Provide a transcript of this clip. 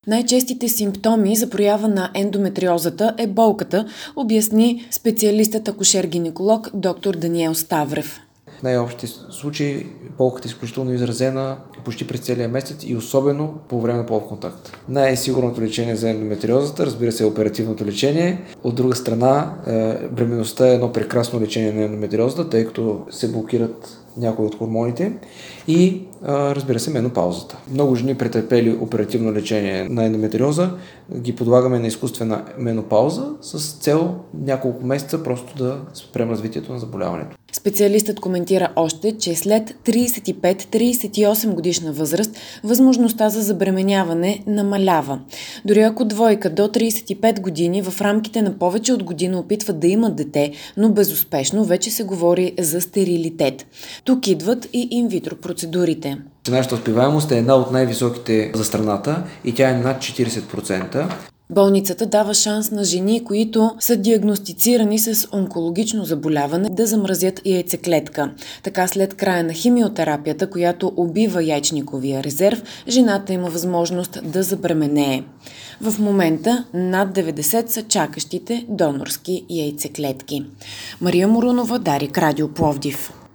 Най-честите симптоми за проява на ендометриозата е болката, обясни специалистът акушер-гинеколог доктор Даниел Ставрев. В най-общите случаи болката е изключително изразена почти през целия месец и особено по време на полов контакт. Най-сигурното лечение за ендометриозата, разбира се, е оперативното лечение. От друга страна, бременността е едно прекрасно лечение на ендометриозата, тъй като се блокират някои от хормоните и, разбира се, менопаузата. Много жени, претърпели оперативно лечение на ендометриоза, ги подлагаме на изкуствена менопауза с цел няколко месеца просто да спрем развитието на заболяването. Специалистът коментира още, че след 35-38 годишна възраст възможността за забременяване намалява. Дори ако двойка до 35 години в рамките на повече от година опитват да имат дете, но безуспешно, вече се говори за стерилитет. Тук идват и инвитро процедурите. Нашата успеваемост е една от най-високите за страната и тя е над 40%. Болницата дава шанс на жени, които са диагностицирани с онкологично заболяване, да замразят яйцеклетка. Така след края на химиотерапията, която убива яйчниковия резерв, жената има възможност да забременее. В момента над 90 са чакащите донорски яйцеклетки. Мария Морунова, Дарик, Радио Пловдив.